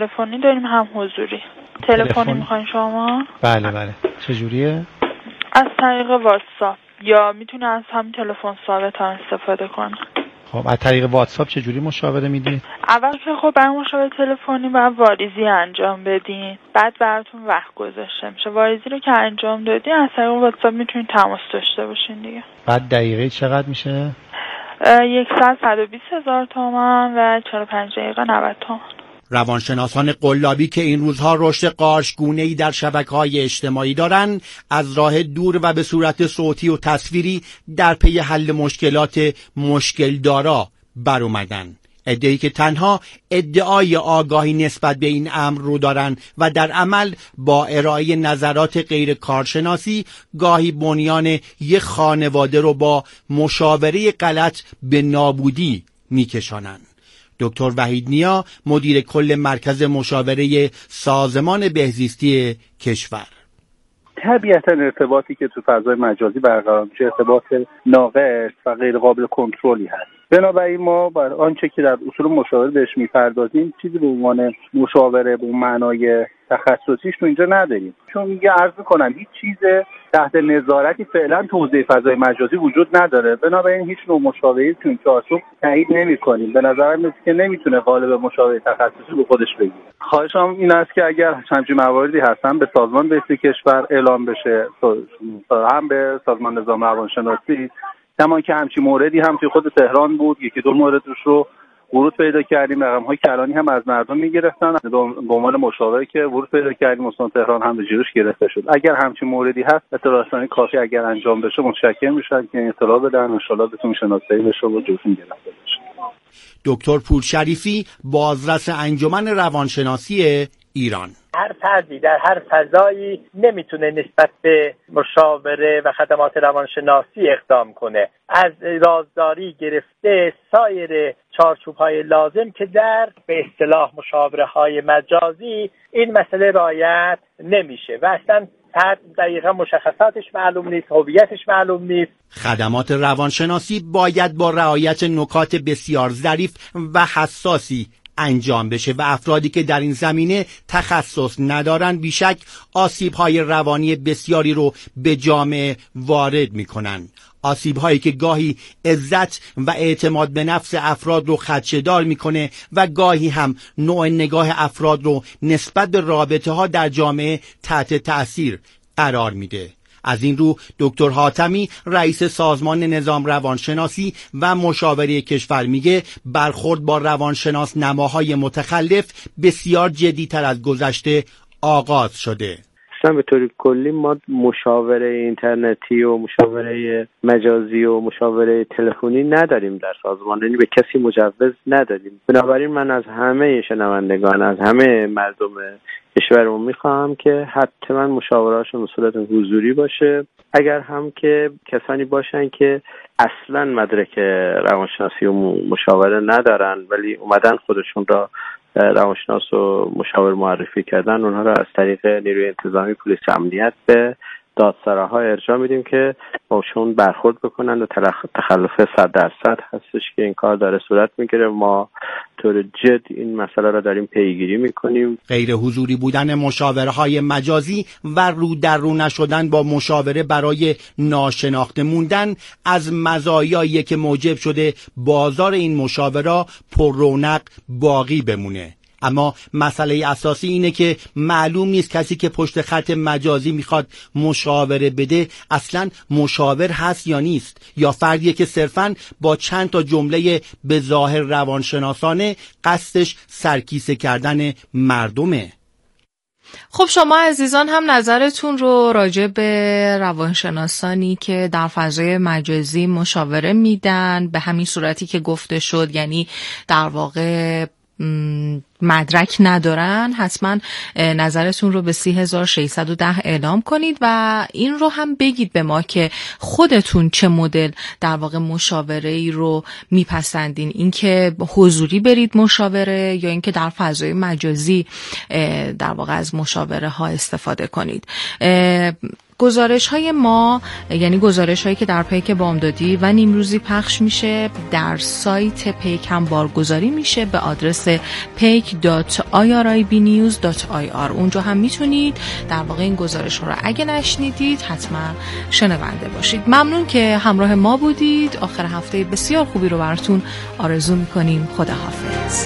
تلفنی داریم هم حضوری. تلفنی میخواین شما؟ بله. چجوریه؟ از طریق واتساپ یا میتونه از همین تلفن ثابت هم استفاده کنه. خب از طریق واتساپ چجوری مشاوره میدی؟ اول که خب برای مشاوره تلفنی باید واریزی انجام بدین، بعد براتون وقت گذاشته میشه. واریزی رو که انجام دادین از طریق واتساپ میتونین تماس داشته باشین دیگه. بعد دقیقه چقدر میشه؟ 120,000 تومان و 45 دقیقه 90 تومان. روانشناسان قلابی که این روزها رشد قارچگونه‌ای در شبکه‌های اجتماعی دارند، از راه دور و به صورت صوتی و تصویری در پی حل مشکلات مشکلدارا بر اومدن. عده‌ای که تنها ادعای آگاهی نسبت به این امر رو دارن و در عمل با ارائه نظرات غیر کارشناسی گاهی بنیان یک خانواده رو با مشاوره غلط به نابودی میکشانن. دکتر وحید نیا، مدیر کل مرکز مشاوره سازمان بهزیستی کشور: طبیعتا ارتباطی که تو فضای مجازی برقرار میشه ارتباط ناقص و غیر قابل کنترلی هست. بنابراین ما بر آنچه که در اصول مشاوره بهش میپردازیم چیزی به عنوان مشاوره به معنای تخصصیش تو اینجا نداریم، چون میگه عرض میکنم هیچ چیز تحت نظارتی فعلا تو حوزه فضای مجازی وجود نداره. بنابراین هیچ نوع مشاوره تو این چارچوب تایید نمی‌کنیم. به نظر میاد که نمیتونه قالب مشاوره تخصصی رو خودش بگیره. خواهشم این است که اگر همچین مواردی هستن به سازمان بهزیستی کشور اعلام بشه، هم به سازمان نظام روانشناسی، کما که همچین موردی هم توی خود تهران بود، یکی دو مورد رو ورود پیدا کردیم. رقم‌های کلانی هم از مردم می‌گرفتن، به عنوان مشاوره که ورود پیدا کردیم استان تهران هم به جیروش گرفته شد. اگر همچین موردی هست اطلاع رسانی کافی اگر انجام بشه متشکر میشن که اطلاع بدن، ان شاءالله بتون شناسایی بشه و جلوتون گرفته بشه. دکتر پورشریفی، بازرس انجمن روانشناسی ایران: هر فردی در هر فضایی نمیتونه نسبت به مشاوره و خدمات روانشناسی اقدام کنه، از رازداری گرفته سایر چارچوب‌های لازم که در به اصطلاح مشاوره‌های مجازی این مسئله رعایت نمیشه و اصلا فرد دقیقا مشخصاتش معلوم نیست، هویتش معلوم نیست. خدمات روانشناسی باید با رعایت نکات بسیار ظریف و حساسی انجام بشه و افرادی که در این زمینه تخصص ندارن بیشک آسیب‌های روانی بسیاری رو به جامعه وارد می‌کنن. آسیب‌هایی که گاهی عزت و اعتماد به نفس افراد رو خدشه‌دار می‌کنه و گاهی هم نوع نگاه افراد رو نسبت به رابطه‌ها در جامعه تحت تأثیر قرار میده. از این رو دکتر حاتمی، رئیس سازمان نظام روانشناسی و مشاوره کشور میگه برخورد با روانشناس نماهای متخلف بسیار جدی‌تر از گذشته آغاز شده. اصلا به طور کلی ما مشاوره اینترنتی و مشاوره مجازی و مشاوره تلفنی نداریم در سازمان، یعنی به کسی مجوز ندادیم. بنابراین من از همه شنوندگان، از همه مردم کشورمون میخواهم که حتما مشاورهاشون به صورت حضوری باشه. اگر هم که کسانی باشن که اصلا مدرک روانشناسی و مشاوره ندارن ولی اومدن خودشون را روانشناس و مشاور معرفی کردن، اونها را از طریق نیروی انتظامی پلیس امنیت به دادسراها ارجاع میدیم که باشون برخورد بکنن و تخلف 100% هستش که این کار داره صورت میگیره. ما طور جد این مسئله را داریم پیگیری میکنیم. غیر حضوری بودن مشاوره‌های مجازی و رو در رو نشدن با مشاوره برای ناشناخته موندن از مزایایی که موجب شده بازار این مشاوره پر رونق باقی بمونه. اما مسئله اساسی اینه که معلوم نیست کسی که پشت خط مجازی میخواد مشاوره بده اصلا مشاور هست یا نیست، یا فردیه که صرفاً با چند تا جمله به ظاهر روانشناسانه قصدش سرکیسه کردن مردمه. خب شما عزیزان هم نظرتون رو راجع به روانشناسانی که در فضای مجازی مشاوره میدن به همین صورتی که گفته شد، یعنی در واقع مدرک ندارن، حتما نظرتون رو به 3610 اعلام کنید و این رو هم بگید به ما که خودتون چه مدل در واقع مشاوره‌ای رو میپسندین، اینکه حضوری برید مشاوره یا اینکه در فضای مجازی در واقع از مشاوره ها استفاده کنید. گزارش‌های ما، یعنی گزارش‌هایی که در پیک بامدادی و نیمروزی پخش میشه، در سایت پیک هم بارگذاری میشه به آدرس pek.iribnews.ir. اونجا هم میتونید در واقع این گزارش‌ها رو اگه نشنیدید حتما شنونده باشید. ممنون که همراه ما بودید. آخر هفته بسیار خوبی رو براتون آرزو میکنیم. خداحافظ.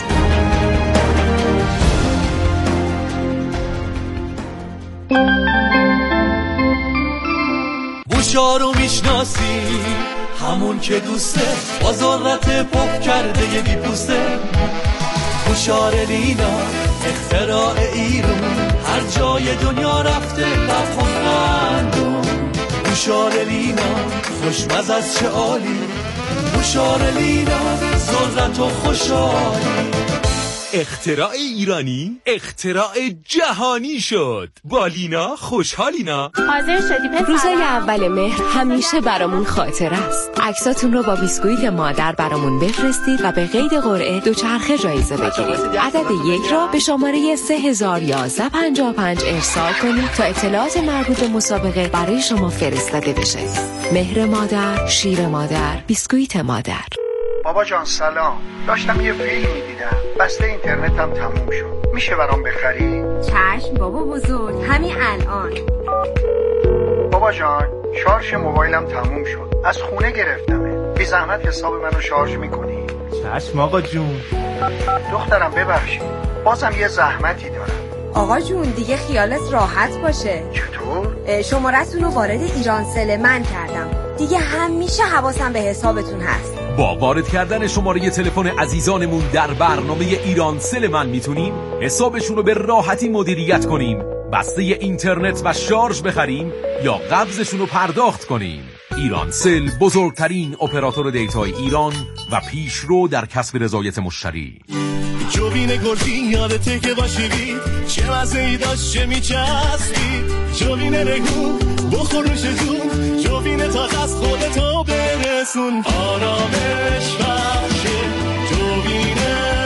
بوشا رو میشناسی، همون که دوسته، بازارت پاک کرده یه بیپوسته. بوشار لینا اختراع ایرون، هر جای دنیا رفته لبخندون. بوشار لینا خوشمزه از چه عالی، بوشار لینا ذرت و خوشحالی. اختراع ایرانی اختراع جهانی شد. با لینا خوشحالینا. حاضر شدی پسر؟ روزای اول مهر همیشه برامون خاطر است. عکساتون رو با بیسکویت مادر برامون بفرستید و به قید قرعه دوچرخه جایزه بگیرید. عدد 1 را به شماره 301155 ارسال کنید تا اطلاعات مربوط به مسابقه برای شما فرستاده بشه. مهر مادر، شیر مادر، بیسکویت مادر. بابا جان سلام، داشتم یه فیلم میدیدم، بسته اینترنتم تموم شد، میشه برام بخری؟ چشم بابا بزرگ، همین الان. بابا جان شارژ موبایلم تموم شد، از خونه گرفتمه، بی زحمت حساب منو شارژ میکنی؟ چشم آقا جون. دخترم ببخشید، بازم یه زحمتی دارم. آقا جون دیگه خیالت راحت باشه. چطور؟ شماره‌تون رو وارد ایرانسل من کردم، دیگه همیشه حواسم به حسابتون هست. با وارد کردن شماره تلفن عزیزانمون در برنامه ایرانسل من میتونیم حسابشون رو به راحتی مدیریت کنیم، بسته اینترنت و شارژ بخریم یا قبضشون رو پرداخت کنیم. ایرانسل بزرگترین اپراتور دیتای ایران و پیشرو در کسب رضایت مشتری. جوین گلفی یادته که باشیدی، چه مزه‌ای داشت چه میچسبید. جوین رگو بخور نوش جون، جوین تازه از خودتو برسون. آرامش بخشه جوین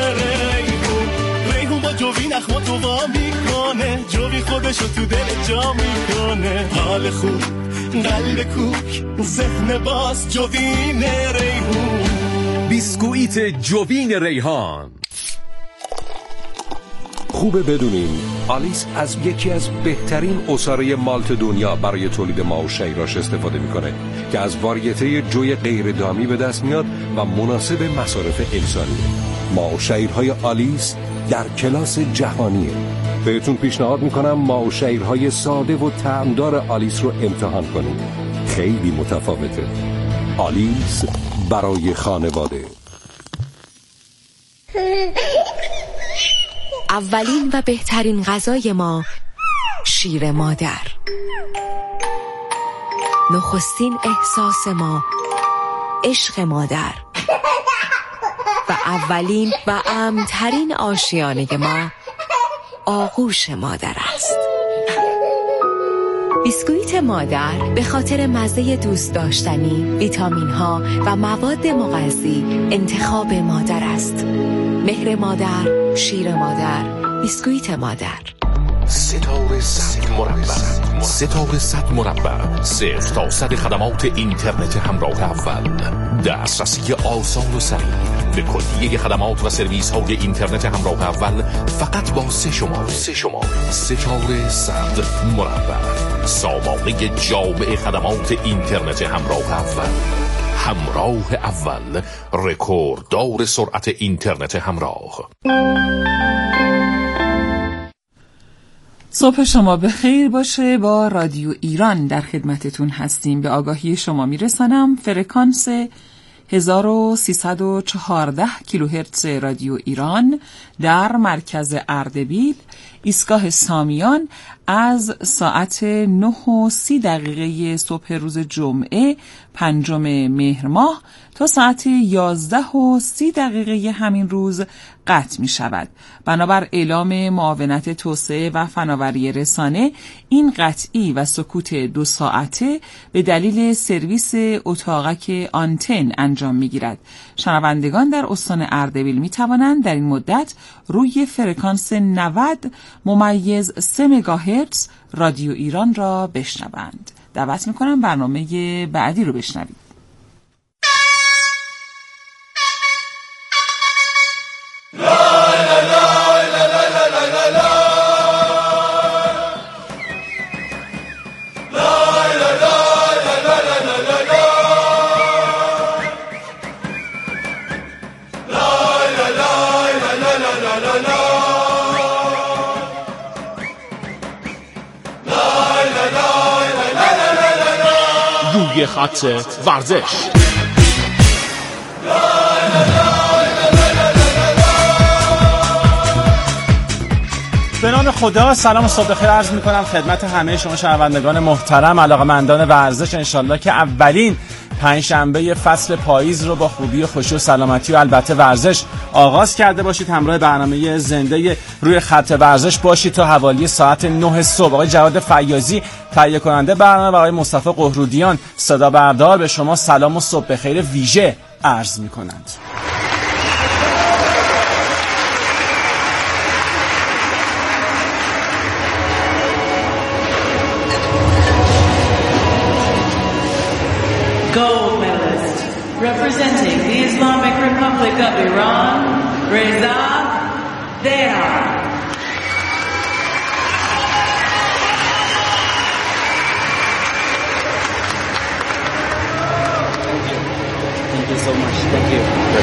ریحون با جوین اخماتو وا میکنه، جوین خودشو تو دل جا میکنه. حال خوب قلب کوک ذهن باز جوین ریحون. بیسکویت جوین ریحان. خوبه بدونیم آلیس از یکی از بهترین عصاره مالت دنیا برای تولید ماه و شیراش استفاده میکنه که از واریته جوی غیر دامی به دست میاد و مناسب مصارف انسانیه. ماه و شیرهای آلیس در کلاس جهانیه. بهتون پیشنهاد میکنم ماه و شیرهای ساده و طعمدار آلیس رو امتحان کنید. خیلی متفاوته. آلیس برای خانواده. اولین و بهترین غذای ما شیر مادر. نخستین احساس ما عشق مادر و اولین و امن‌ترین آشیانه ما آغوش مادر است. بیسکویت مادر به خاطر مزه دوست داشتنی، ویتامین ها و مواد مغذی انتخاب مادر است. مهر مادر، شیر مادر، بیسکویت مادر. ستاره 100 مربع، ستاره 100 مربع، 0 تا 100 خدمات اینترنت همراه اول. دسترسی آسان و سریع به کلیه خدمات و سرویس های اینترنت همراه اول فقط با 3 شماره. ستاره 100 مربع، سامانه جامع خدمات اینترنت همراه اول. همراه اول، رکورددار سرعت اینترنت همراه. صبح شما بخیر باشه. با رادیو ایران در خدمتتون هستیم. به آگاهی شما میرسانم فرکانس 1314 کیلوهرتز رادیو ایران در مرکز اردبیل، ایستگاه سامیان، از ساعت 9:30 صبح روز جمعه 5 مهر ماه تا ساعت 11:30 همین روز قطع می شود. بنابر اعلام معاونت توسعه و فناوری رسانه، این قطعی و سکوت 2 ساعته به دلیل سرویس اتاقک آنتن انجام می گیرد. شنوندگان در استان اردبیل می توانند در این مدت روی فرکانس 90 ممیز 3 مگاهرتز رادیو ایران را بشنوند. دعوت میکنم برنامه بعدی رو بشنوید. روی خط ورزش. به نام خدا، سلام و صبح بخیر عرض می‌کنم خدمت همه شما شنوندگان محترم، علاقه‌مندان ورزش. انشالله که اولین پنجشنبه فصل پاییز رو با خوبی و خوشی و سلامتی و البته ورزش آغاز کرده باشید. همراه برنامه زنده روی خط ورزش باشید تا حوالی ساعت 9 صبح. آقای جواد فیاضی تهیه کننده برنامه و آقای مصطفی قهرودیان صدا بردار به شما سلام و صبح بخیر ویژه عرض می‌کنند. Gold medalist, representing the Islamic Republic of Iran, Reza Dehar. Thank you so much. Thank you.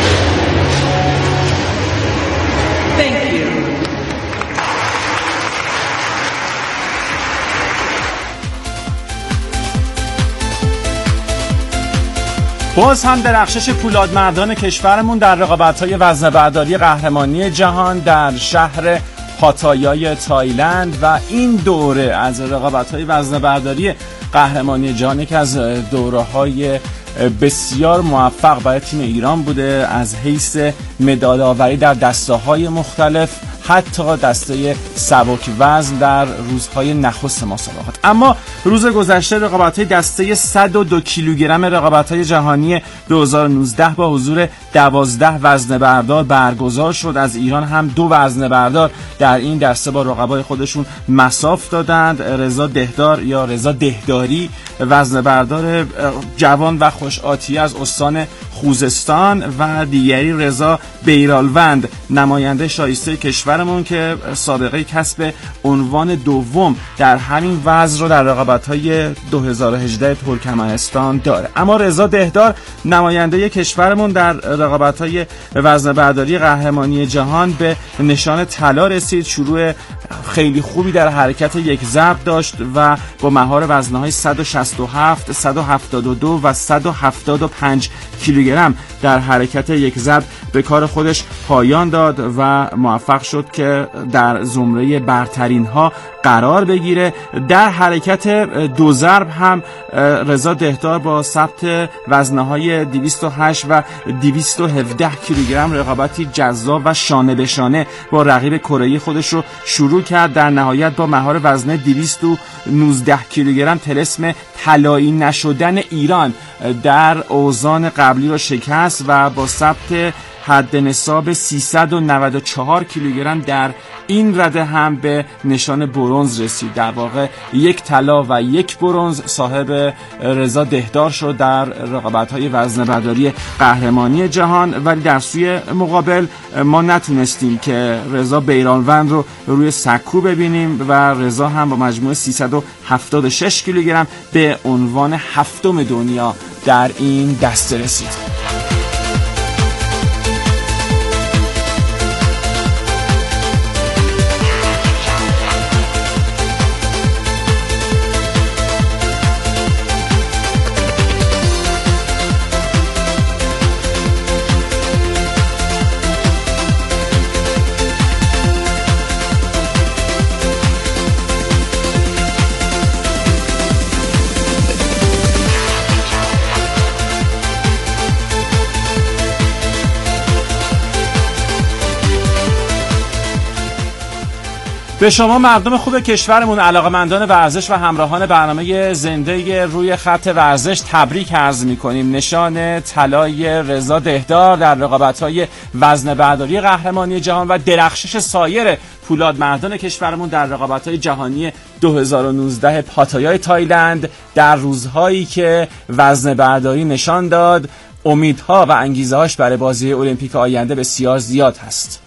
Thank you. باز هم درخشش پولادمردان کشورمون در رقابت‌های وزنه‌برداری قهرمانی جهان در شهر پاتایای تایلند و این دوره از رقابت‌های وزنه‌برداری قهرمانی جهان یکی از دوره‌های بسیار موفق برای تیم ایران بوده از حیث مدال‌آوری در دسته‌های مختلف، حتی دسته سبک وزن در روزهای نخست مسابقات. اما روز گذشته رقابت‌های دسته 102 کیلوگرم رقابت‌های جهانی 2019 با حضور 12 وزنه‌بردار برگزار شد. از ایران هم 2 وزنه‌بردار در این دسته با رقبای خودشون مصاف دادند. رضا دهدار یا رضا دهداری وزنه‌بردار جوان و خوش‌آتیه از استان خوزستان و دیگری رضا بیرالوند نماینده شایسته کشورمون که سابقه کسب عنوان دوم در همین وزن رو در رقابت‌های 2018 ترکمنستان داره. اما رضا دهدار نماینده کشورمون در رقابت‌های وزنه‌برداری قهرمانی جهان به نشان طلا رسید. شروع خیلی خوبی در حرکت یک ضرب داشت و با مهار وزنه‌های 167, 172 و 175 کیلوگرم در حرکت یک ضرب به کار خودش پایان داد و موفق شد که در زمره برترین ها قرار بگیره. در حرکت دو ضرب هم رضا دهدار با ثبت وزنه‌های 208 و 217 کیلوگرم رقابتی جذاب و شانه به شانه با رقیب کره‌ای خودش رو شروع کرد. در نهایت با مهار وزنه 219 کیلوگرم طلسم طلایی نشدن ایران در اوزان قبلی رو شکست و با ثبت حد نصاب 394 کیلوگرم در این رده هم به نشان برنز رسید. در واقع یک طلا و یک برنز صاحب رضا دهدار شد در رقابت‌های وزنه‌برداری قهرمانی جهان. ولی در سوی مقابل ما نتونستیم که رضا بیرالوند رو روی سکو ببینیم و رضا هم با مجموع 376 کیلوگرم به عنوان هفتم دنیا در این دسته رسید. به شما مردم خوب کشورمون، علاقه‌مندان ورزش و همراهان برنامه زنده روی خط ورزش تبریک عرض می‌کنیم. نشان طلای رضا دهدار در رقابت‌های وزنه‌برداری قهرمانی جهان و درخشش سایر پولاد مردان کشورمون در رقابت‌های جهانی 2019 پاتایای تایلند در روزهایی که وزنه برداری نشان داد امیدها و انگیزه‌هاش برای بازی المپیک آینده بسیار زیاد هست.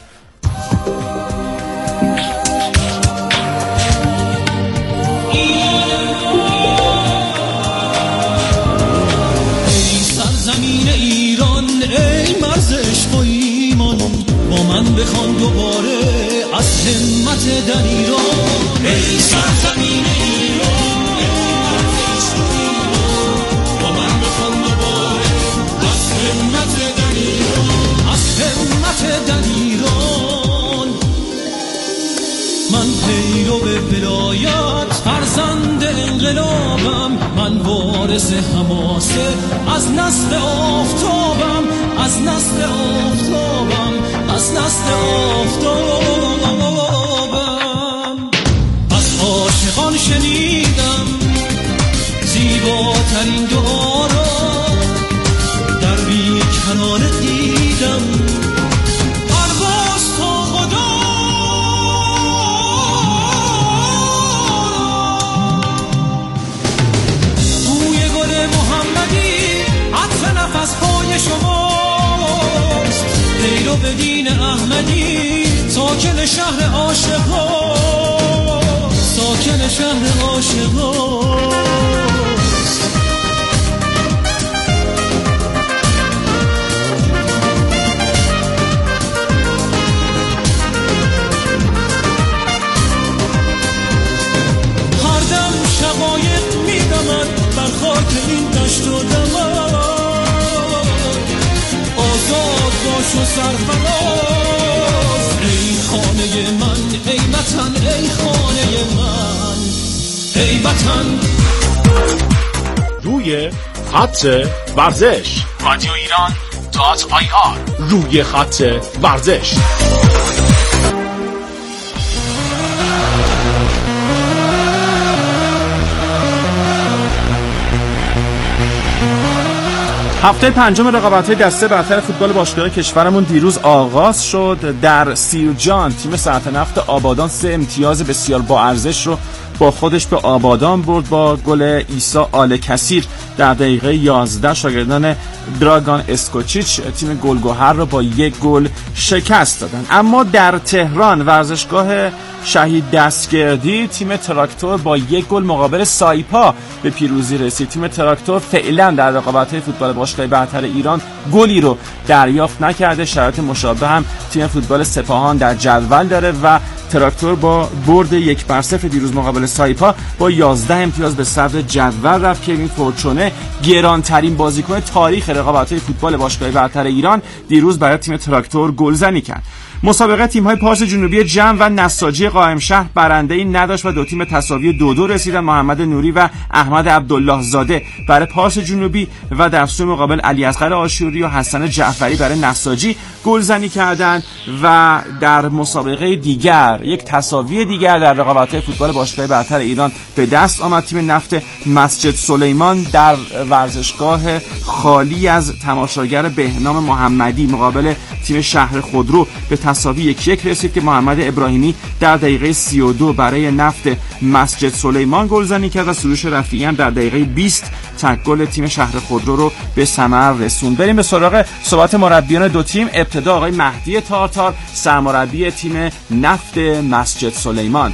بخوان دوباره از همت در ایران، ای سرزمین ایران، با من بخوان دوباره از همت در ایران، از همت در ایران. من پیرو ولایت فرزند انقلابم، من وارث حماسه از نسل آفتابم، از نسل آفتابم، از نسل آفتابم. از عاشقان شنیدم زیباترین دعا را، در بیکنانه دیدم پرواز تا خدا. بوی گل محمدی عطر نفس‌های شماست، پیرو به دین احمدی ساکن شهر عاشقا، ساکن شهر عاشقا. هر دم شقایق میدمد بر خاک این دشت و دمن، آزاد باش و سرفراز ای خانه من، ای وطن، ای خانه من، ای وطن. روی خط ورزش رادیو ایران.ir روی خط ورزش. هفته پنجم رقابت‌های دسته برتر فوتبال باشگاه‌های کشورمون دیروز آغاز شد. در سیرجان تیم سرطنفت آبادان 3 امتیاز بسیار با ارزش رو با خودش به آبادان برد با گل عیسی آل کثیر در دقیقه 11. شاگردان دراگان اسکوچیچ تیم گلگهر رو با 1 گل شکست دادن. اما در تهران ورزشگاه شهید دستگردی تیم تراکتور با 1 گل مقابل سایپا به پیروزی رسید. تیم تراکتور فعلا در رقابت‌های فوتبال باشگاه برتر ایران گلی رو دریافت نکرده. شرایط مشابه هم تیم فوتبال سپاهان در جدول داره و تراکتور با برد 1-0 دیروز مقابل سایپا با 11 امتیاز به صدر جدول رفت. کوین فورچونه گرانترین بازیکن تاریخ رقابت‌های فوتبال باشگاه برتر ایران دیروز برای تیم تراکتور گلزنی کرد. مسابقه تیم‌های پارس جنوبی جمع و نساجی قائم شهر برنده‌ای نداشت و دو تیم تساوی 2-2 رسیدن. محمد نوری و احمد عبدالله زاده برای پارس جنوبی و در سوی مقابل علی اصغر آشوری و حسن جعفری برای نساجی گلزنی کردند. و در مسابقه دیگر یک تساوی دیگر در رقابت‌های فوتبال باشگاه برتر ایران به دست آمد. تیم نفت مسجد سلیمان در ورزشگاه خالی از تماشاگر بهنام محمدی مقابل تیم شهر خودرو به تساوی 1-1 رسید که محمد ابراهیمی در دقیقه 32 برای نفت مسجد سلیمان گلزنی کرد و سروش رفیعی هم در دقیقه 20 تک گل تیم شهر خودرو رو به ثمر رسوند. بریم به سراغ صحبت مربیان دو تیم. ابتدا آقای مهدی تارتار سرمربی تیم نفت مسجد سلیمان.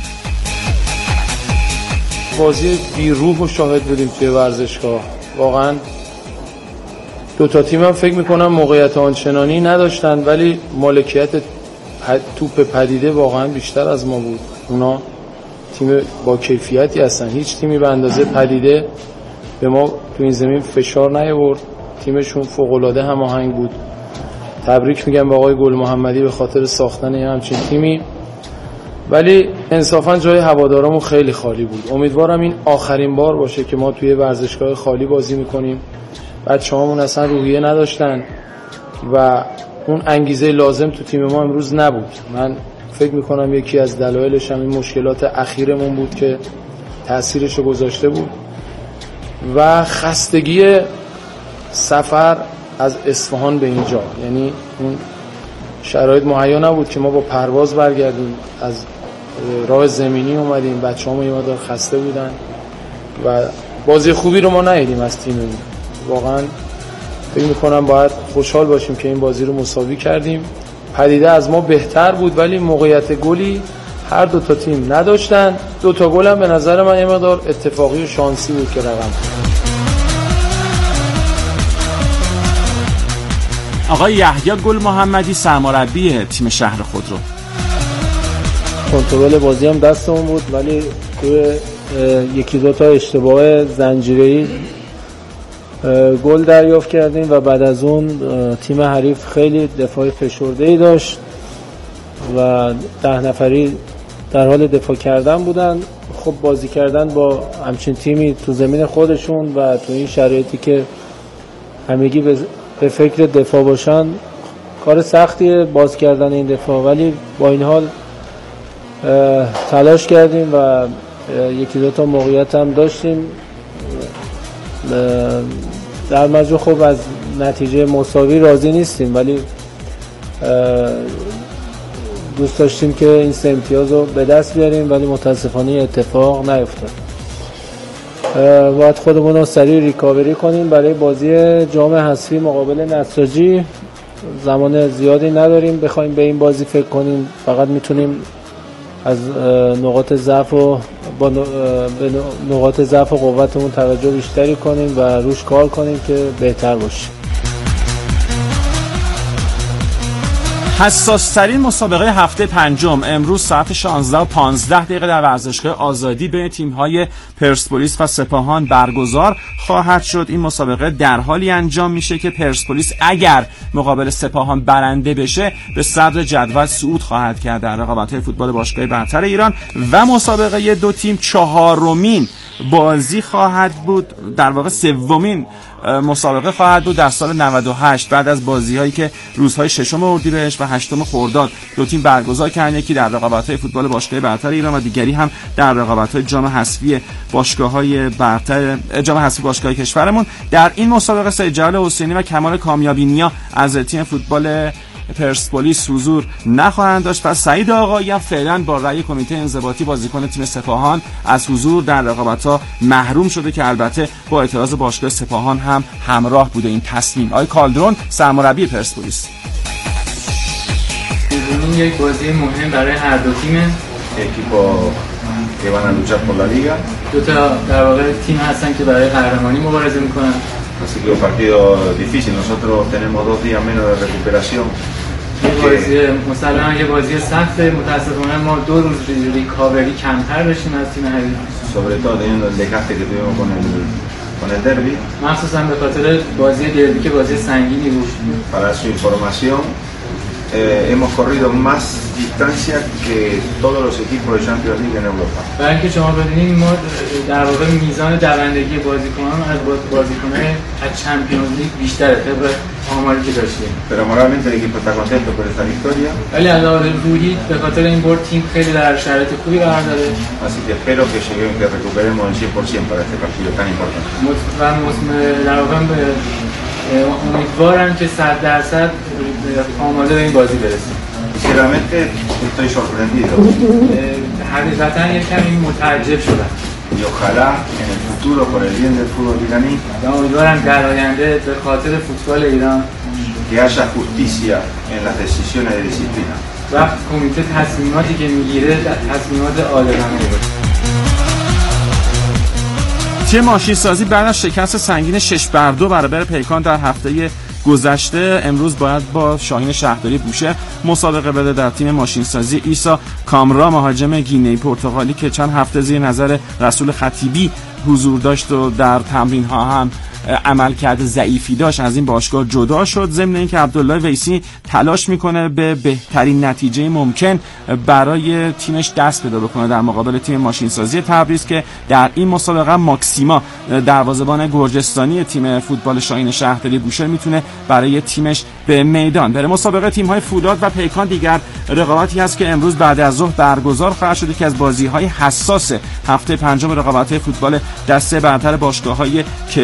بازی بی روح رو شاهد بودیم توی ورزشگاه. واقعا دو تا تیم هم فکر میکنم موقعیت آنچنانی نداشتن ولی مالکیت توپ پدیده واقعا بیشتر از ما بود. اونا تیم با کیفیتی هستن. هیچ تیمی به اندازه پدیده به ما تو این زمین فشار نیاورد. تیمشون فوق‌العاده هماهنگ بود. تبریک میگم به آقای گل محمدی به خاطر ساختن همچین تیمی. ولی انصافا جای هوادارامون خیلی خالی بود. امیدوارم این آخرین بار باشه که ما توی ورزشگاه خالی بازی میکنیم. بچه‌هامون اصلا روحیه نداشتن و اون انگیزه لازم تو تیم ما امروز نبود. من فکر میکنم یکی از دلایلش هم این مشکلات اخیرمون بود که تأثیرشو گذاشته بود و خستگی سفر از اصفهان به اینجا. یعنی اون شرایط مهیا نبود که ما با پرواز برگردیم از راه زمینی اومدیم، بچه‌ها یه مقدار خسته بودن و بازی خوبی رو ما ندیدیم از تیممون. واقعا فکر می‌کنم باید خوشحال باشیم که این بازی رو مساوی کردیم. پدیده از ما بهتر بود ولی موقعیت گلی هر دو تا تیم نداشتن. 2 تا گل هم به نظر من یه مقدار اتفاقی و شانسی بود که رقم. آقای یحیی گل محمدی سرمربی تیم شهر خودرو. کنترل بازی هم دستمون بود ولی توی 1-2 تا اشتباه زنجیره‌ای گل دریافت کردیم و بعد از اون تیم حریف خیلی دفاع فشرده‌ای داشت و 10 نفری در حال دفاع کردن بودن. خب بازی کردن با همچین تیمی تو زمین خودشون و تو این شرایطی که همگی به فکر دفاع باشن کار سختیه باز کردن این دفاع، ولی با این حال تلاش کردیم و 1-2 تا موقعیت هم داشتیم. در مجموع خب از نتیجه مساوی راضی نیستیم ولی دوست داشتیم که این 3 امتیاز رو به دست بیاریم ولی متاسفانه اتفاق نیفتاد. باید خودمون رو سریع ریکاوری کنیم برای بازی جام حذفی مقابل نساجی. زمان زیادی نداریم بخوایم به این بازی فکر کنیم، فقط میتونیم از نقاط ضعف و به نقاط ضعف و قوتمون توجه بیشتری کنیم و روش کار کنیم که بهتر باشه. حساس‌ترین مسابقه هفته پنجم امروز ساعت 16:15 در ورزشگاه آزادی بین تیم‌های پرسپولیس و سپاهان برگزار خواهد شد. این مسابقه در حالی انجام میشه که پرسپولیس اگر مقابل سپاهان برنده بشه به صدر جدول صعود خواهد کرد در رقابت‌های فوتبال باشگاه برتر ایران و مسابقه 2 تیم 4مین بازی خواهد بود، در واقع 3مین مسابقه خواهد بود در سال 98 بعد از بازی‌هایی که روزهای 6 اردیبهشت و 8 خرداد 2 تیم برگزار کردن، یکی در رقابت‌های فوتبال باشگاه برتر ایران و دیگری هم در رقابت‌های جام حذفی باشگاه‌های برتر جام حذفی باشگاه کشورمون. در این مسابقه سید جلال حسینی و کمال کامیابی‌نیا از تیم فوتبال پرسپولیس حضور نخواهند داشت و سعید آقایی هم فعلا با رأی کمیته انضباطی بازیکن تیم سپاهان از حضور در رقابت‌ها محروم شده که البته با اعتراض باشگاه سپاهان هم همراه بوده این تصمیم. آقای کالدرون سرمربی پرسپولیس: این یک بازی مهم برای هر دو تیمه. equipo que van a luchar por la liga. دو تا در واقع تیم هستن که برای قهرمانی مبارزه میکنن. Así que un partido difícil. Nosotros tenemos 2 días menos de recuperación. مثلا یه بازی سخته، متاسفانه ما 2 روز ریکاوری کمتر داشتیم از تیم حریف. Sobre todo teniendo el desgaste que tuvimos con el derbi. مخصوصا به خاطر بازی دربی که بازی سنگینی بود. Para su información, hemos corrido más distancia que todos los equipos de Champions League en Europa. برای اینکه شما بدونید ما در واقع میزان دوندگی بازیکنان از بازیکن‌های از چمپیونز لیگ بیشتره طبق آماری که داشتیم. Pero moralmente el equipo está contento por esta victoria. ولی علاوه روحی به خاطر این برد تیم خیلی در شرایط خوبی قرار داره. Así que espero que recuperemos el 100% para este partido tan importante. در واقع امیدوارم که 100% آماده به این بازی برسیم. Sinceramente estoy sorprendido. حقیقتا یک کمی متعجب شدم. Y ojalá en el futuro por el bien del fútbol iraní. امیدوارم در آینده به خاطر فوتبال ایران que haya justicia en las decisiones de disciplina. و کمیته تصمیماتی که میگیره تصمیمات عادلانه باشه. تیم ماشین سازی بعد از شکست سنگین 6-2 برابر پیکان در هفته گذشته امروز باید با شاهین شهرداری بوشه مسابقه بده. در تیم ماشین سازی عیسی کامرا مهاجم گینه‌ای پرتغالی که چند هفته زیر نظر رسول خطیبی حضور داشت و در تمرین‌ها هم عملکرد ضعیفی داشت از این باشگاه جدا شد، ضمن اینکه عبدالله ویسی تلاش میکنه به بهترین نتیجه ممکن برای تیمش دست پیدا بکنه در مقابل تیم ماشینسازی تبریز که در این مسابقه ماکسیما دروازه‌بان گرجستانی تیم فوتبال شاهین شهرداری بوشهر میتونه برای تیمش به میدان بره. مسابقه تیم‌های فولاد و پیکان دیگر رقابتی هست که امروز بعد از ظهر برگزار خواهد شد که از بازی‌های حساس هفته پنجم رقابت‌های فوتبال دسته برتر باشگاه‌های کشور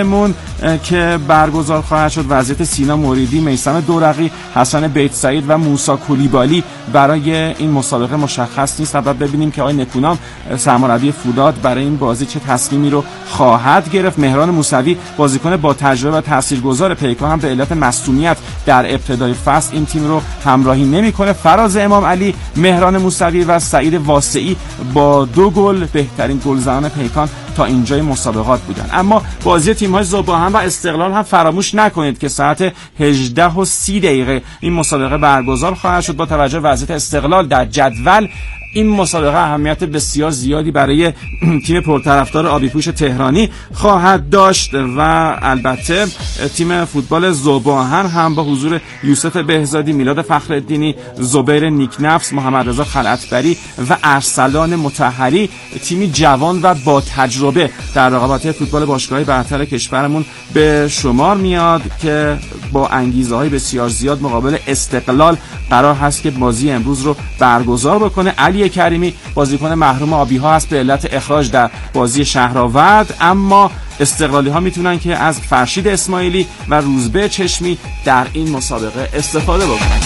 تیممون که برگزار خواهد شد وضعیت سینا موریدی، میثم دورقی، حسن بیت سعید و موسی کولیبالی برای این مسابقه مشخص نیست. بعد ببینیم که آقای نکونام سرمربی فولاد برای این بازی چه تصمیمی رو خواهد گرفت. مهران موسوی بازیکن با تجربه و تاثیرگذار پیکان هم به علت مصونیت در ابتدای فصل این تیم رو همراهی نمی‌کنه. فراز امام علی، مهران موسوی و سعید واسعی با 2 گل بهترین گلزنان پیکان تا اینجای مسابقات بودن. اما بازی تیم‌های ذوب‌آهن و استقلال هم فراموش نکنید که ساعت 18:30 این مسابقه برگزار خواهد شد. با توجه به وضعیت استقلال در جدول این مسابقه اهمیت بسیار زیادی برای تیم پرطرفدار آبیپوش تهرانی خواهد داشت و البته تیم فوتبال ذوب‌آهن هم با حضور یوسف بهزادی، میلاد فخرالدینی، زبیر نیکنفس، محمد رضا خلعتبری و ارسلان مطهری تیمی جوان و با تجربه در رقابت‌های فوتبال باشگاهی برتر کشورمون به شمار میاد که با انگیزه‌های بسیار زیاد مقابل استقلال قرار هست که بازی امروز رو برگزار بکنه. علی کریمی بازیکن محروم آبی‌ها هست به علت اخراج در بازی شهرآورد، اما استقلالی ها میتونن که از فرشید اسماعیلی و روزبه چشمی در این مسابقه استفاده بکنن.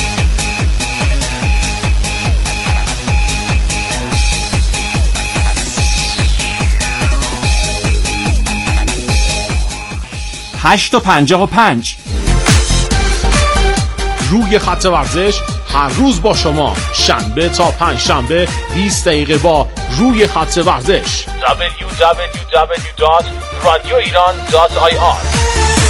هشت و 55 روی خط ورزش هر روز با شما، شنبه تا پنج شنبه 20 دقیقه با روی خط ورزش. www.radioiran.ir.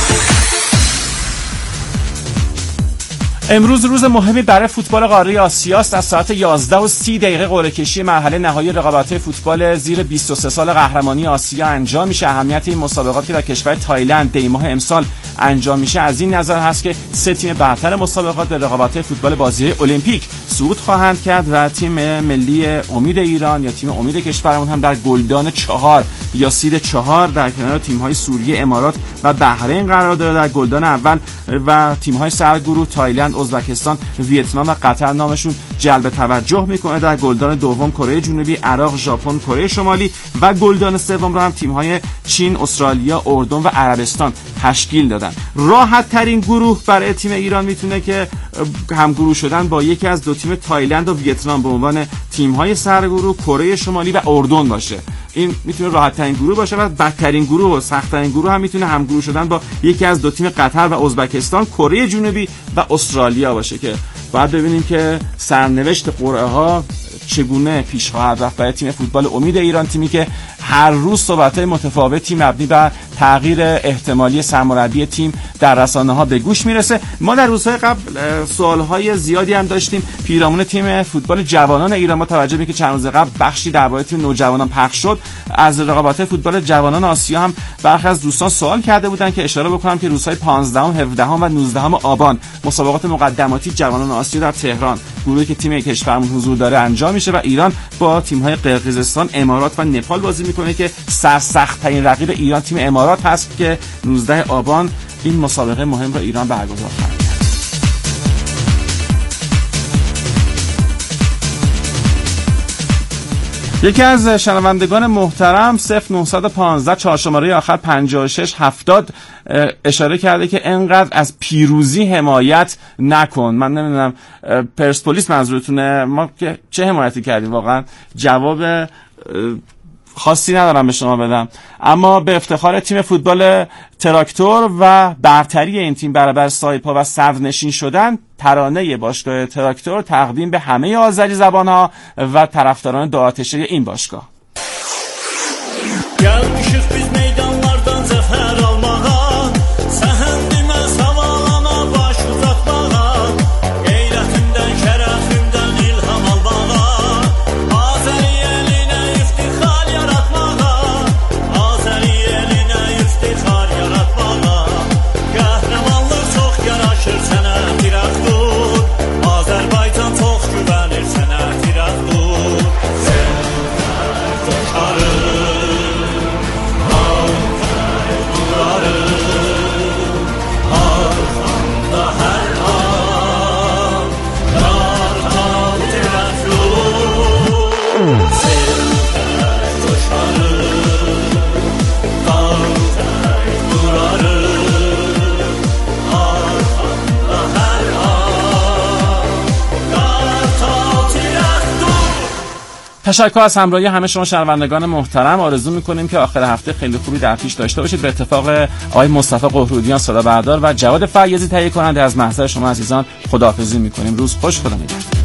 امروز روز مهمی برای فوتبال قاره آسیا است. از ساعت 11:30 قرعه کشی مرحله نهایی رقابت‌های فوتبال زیر 23 سال قهرمانی آسیا انجام میشه. اهمیت این مسابقات که در کشور تایلند دی ماه امسال انجام میشه از این نظر هست که 3 تیم برتر مسابقات به رقابت‌های فوتبال بازی المپیک صعود خواهند کرد و تیم ملی امید ایران یا تیم امید کشورمون هم در گلدان 4 یا سید 4 در کنار تیم‌های سوریه، امارات و بحرین قرار داره. در گلدان اول و تیم‌های سرگروه تایلند، ازبکستان، ویتنام و قطر نامشون جلب توجه میکنه. در گلدان دوم کره جنوبی، عراق، ژاپن، کره شمالی و گلدان سوم رو هم تیم‌های چین، استرالیا، اردن و عربستان تشکیل دادن. راحت ترین گروه برای تیم ایران میتونه که همگروه شدن با یکی از 2 تیم تایلند و ویتنام به عنوان تیم‌های سرگروه کره شمالی و اردن باشه. این میتونه راحت ترین گروه باشه و بدترین گروه و سخت ترین گروه هم میتونه همگروه شدن با یکی از 2 تیم قطر و ازبکستان، کره جنوبی و استرالیا باشه که بعد ببینیم که سرنوشت قرعه ها چگونه پیش خواهد رفت برای تیم فوتبال امید ایران، تیمی که هر روز صحبت‌های متفاوتی مبنی بر تغییر احتمالی سرمربی تیم در رسانه‌ها به گوش میرسه. ما در روزهای قبل سوال‌های زیادی هم داشتیم. پیرامون تیم فوتبال جوانان ایران ما توجه می‌کنیم که چند روز قبل بخشی درباره تیم نوجوانان پخش شد. از رقابت‌های فوتبال جوانان آسیا هم برخی از دوستان سوال کرده بودن که اشاره بکنم که روزهای 15، 17 و 19 آبان مسابقات مقدماتی جوانان آسیا در تهران، گروهی که تیم کشورمون حضور داره، انجام میشه و ایران با تیم‌های قرقیزستان، امارات و نپال بازی میکنه که سرسخت‌ترین رقیب ایران تیم امارات هست که 19 آبان این مسابقه مهم رو ایران برگزار خواهد کرد. یکی از شنوندگان محترم 0915 4 شماره آخر 5670 اشاره کرده که انقدر از پیروزی حمایت نکن. من نمیدونم پرسپولیس منظورتونه؟ ما که چه حمایتی کردیم واقعا؟ جواب خاصی ندارم به شما بدم، اما به افتخار تیم فوتبال تراکتور و برتری این تیم برابر سایپا و صدرنشین شدن، ترانه باشگاه تراکتور تقدیم به همه آذری زبان‌ها و طرفداران دو آتشه این باشگاه. تشکر از همراهی همه شما شنوندگان محترم. آرزو میکنیم که آخر هفته خیلی خوبی در پیش داشته باشید. به اتفاق آقای مصطفی قهرودیان صدا بردار و جواد فیاضی تهیه کننده از محضر شما عزیزان خداحافظی میکنیم. روز خوش، خدا نگهدار.